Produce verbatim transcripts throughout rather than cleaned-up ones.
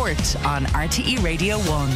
Sport on R T E Radio one.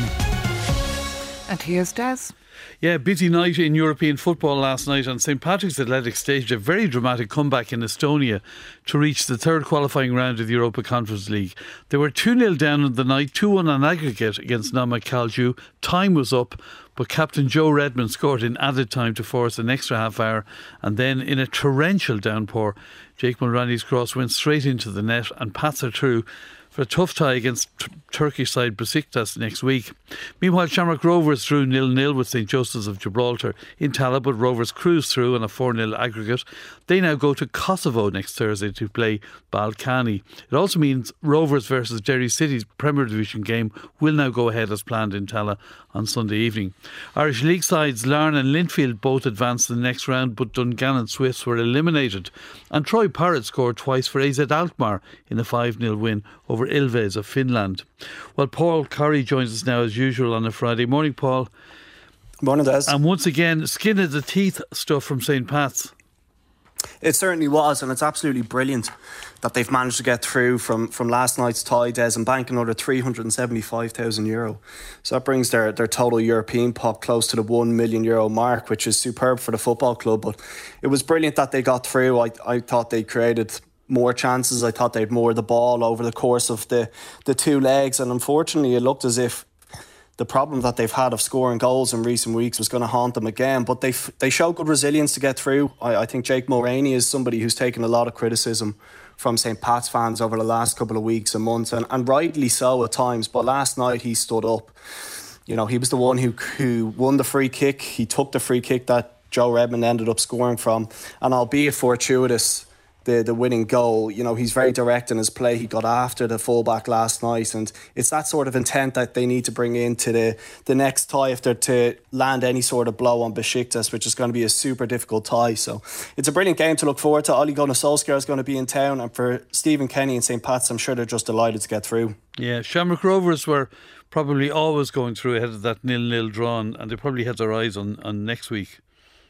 And here's Des. Yeah, busy night in European football last night, and St Patrick's Athletic staged a very dramatic comeback in Estonia to reach the third qualifying round of the Europa Conference League. They were two nil down in the night, two one on aggregate against Nama Kalju. Time was up, but captain Joe Redmond scored in added time to force an extra half hour, and then in a torrential downpour, Jake Mulroney's cross went straight into the net, and Pats are through for a tough tie against t- Turkish side Besiktas next week. Meanwhile, Shamrock Rovers drew nil nil with St Joseph's of Gibraltar in Tallaght, but Rovers cruised through on a four nil aggregate. They now go to Kosovo next Thursday to play Balkany. It also means Rovers versus Derry City's Premier Division game will now go ahead as planned in Tallaght on Sunday evening. Irish League sides Larne and Linfield both advanced to the next round, but Dungannon Swifts were eliminated. And Troy Parrott scored twice for A Z Alkmaar in a five nil win over Ilves of Finland. Well, Paul Curry joins us now as usual on a Friday morning. Paul. Morning, Des. And once again, skin of the teeth stuff from St Pat's. It certainly was, and it's absolutely brilliant that they've managed to get through from, from last night's tie, Des, and bank another three hundred seventy-five thousand euro. So that brings their, their total European pot close to the one million euro mark, which is superb for the football club. But it was brilliant that they got through. I, I thought they created more chances. I thought they'd more the ball over the course of the, the two legs, and unfortunately it looked as if the problem that they've had of scoring goals in recent weeks was going to haunt them again. But they they showed good resilience to get through. I, I think Jake Mulroney is somebody who's taken a lot of criticism from St Pat's fans over the last couple of weeks and months, and, and rightly so at times. But last night he stood up. You know, he was the one who who won the free kick. He took the free kick that Joe Redmond ended up scoring from, and albeit fortuitous, the the winning goal, you know, he's very direct in his play. He got after the fullback last night, and it's that sort of intent that they need to bring into the, the next tie if they're to land any sort of blow on Besiktas, which is going to be a super difficult tie. So it's a brilliant game to look forward to. Ole Gunnar Solskjaer is going to be in town, and for Stephen Kenny and St Pat's, I'm sure they're just delighted to get through. Yeah, Shamrock Rovers were probably always going through ahead of that nil nil drawn, and they probably had their eyes on, on next week.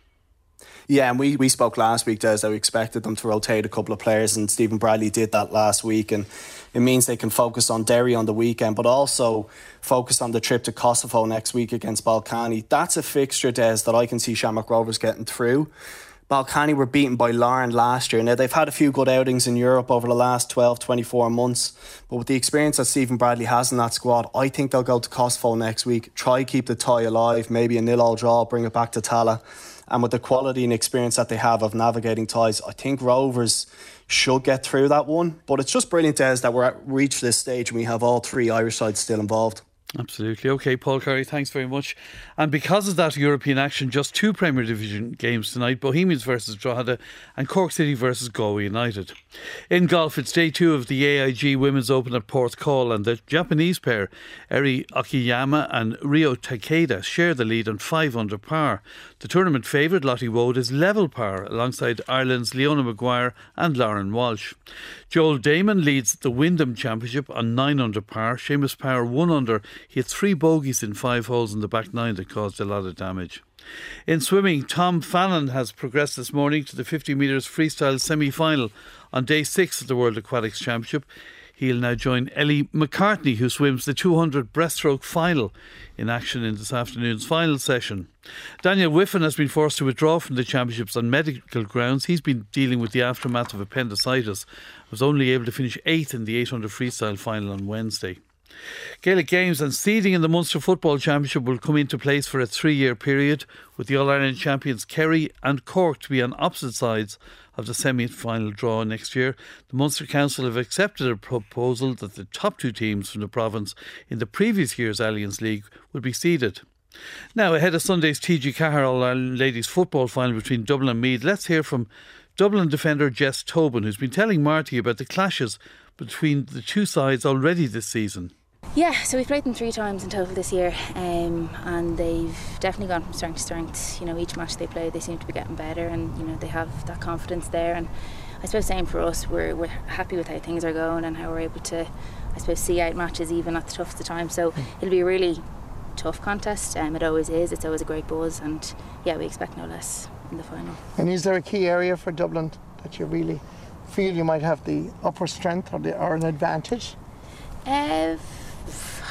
Yeah, and we, we spoke last week, Des, that we expected them to rotate a couple of players, and Stephen Bradley did that last week, and it means they can focus on Derry on the weekend, but also focus on the trip to Kosovo next week against Balkany. That's a fixture, Des, that I can see Shamrock Rovers getting through. Balkany were beaten by Larne last year. Now, they've had a few good outings in Europe over the last twelve, twenty-four months, but with the experience that Stephen Bradley has in that squad, I think they'll go to Kosovo next week, try keep the tie alive, maybe a nil-all draw, bring it back to Tallaght. And with the quality and experience that they have of navigating ties, I think Rovers should get through that one. But it's just brilliant, Des, that we're at reached this stage and we have all three Irish sides still involved. Absolutely. OK, Paul Curry, thanks very much. And because of that European action, just two Premier Division games tonight, Bohemians versus Drogheda and Cork City versus Galway United. In golf, it's day two of the A I G Women's Open at Porthcawl, and the Japanese pair, Eri Akiyama and Ryo Takeda, share the lead on five under par. The tournament favourite, Lottie Wood, is level par alongside Ireland's Leona Maguire and Lauren Walsh. Joel Damon leads the Wyndham Championship on nine under par. Seamus Power one under. He had three bogeys in five holes in the back nine that caused a lot of damage. In swimming, Tom Fallon has progressed this morning to the fifty metres freestyle semi-final on day six of the World Aquatics Championship. He'll now join Ellie McCartney, who swims the two hundred breaststroke final, in action in this afternoon's final session. Daniel Whiffen has been forced to withdraw from the championships on medical grounds. He's been dealing with the aftermath of appendicitis. Was only able to finish eighth in the eight hundred freestyle final on Wednesday. Gaelic Games and seeding in the Munster Football Championship will come into place for a three-year period, with the All-Ireland champions Kerry and Cork to be on opposite sides of the semi-final draw next year. The Munster Council have accepted a proposal that the top two teams from the province in the previous year's Alliance League will be seeded. Now, ahead of Sunday's T G Cahir All-Ireland Ladies Football final between Dublin and Meath, let's hear from Dublin defender Jess Tobin, who's been telling Marty about the clashes between the two sides already this season. Yeah, so we've played them three times in total this year, um, and they've definitely gone from strength to strength. You know, each match they play, they seem to be getting better, and you know they have that confidence there. And I suppose same for us, we're we're happy with how things are going and how we're able to, I suppose, see out matches even at the toughest of times. So it'll be a really tough contest. Um, it always is. It's always a great buzz, and yeah, we expect no less in the final. And is there a key area for Dublin that you really feel you might have the upper strength or, the, or an advantage? Uh,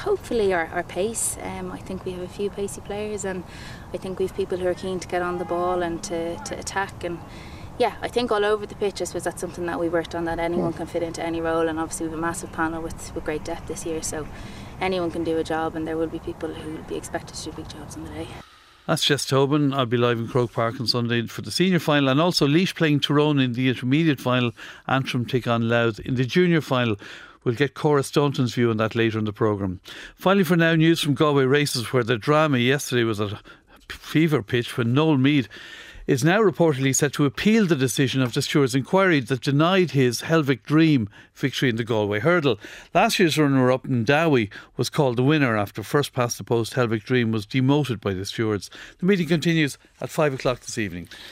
hopefully our, our pace. Um, I think we have a few pacey players, and I think we have people who are keen to get on the ball and to, to attack. And yeah, I think all over the pitch, I suppose that's something that we worked on, that anyone can fit into any role. And obviously we have a massive panel with, with great depth this year, so anyone can do a job, and there will be people who will be expected to do big jobs on the day. That's Jess Tobin. I'll be live in Croke Park on Sunday for the senior final, and also Laois playing Tyrone in the intermediate final. Antrim take on Louth in the junior final. We'll get Cora Staunton's view on that later in the programme. Finally, for now, news from Galway races, where the drama yesterday was at a fever pitch when Noel Meade is now reportedly set to appeal the decision of the steward's inquiry that denied his Helvic Dream victory in the Galway hurdle. Last year's runner-up in Dowie was called the winner after first past the post Helvic Dream was demoted by the stewards. The meeting continues at five o'clock this evening.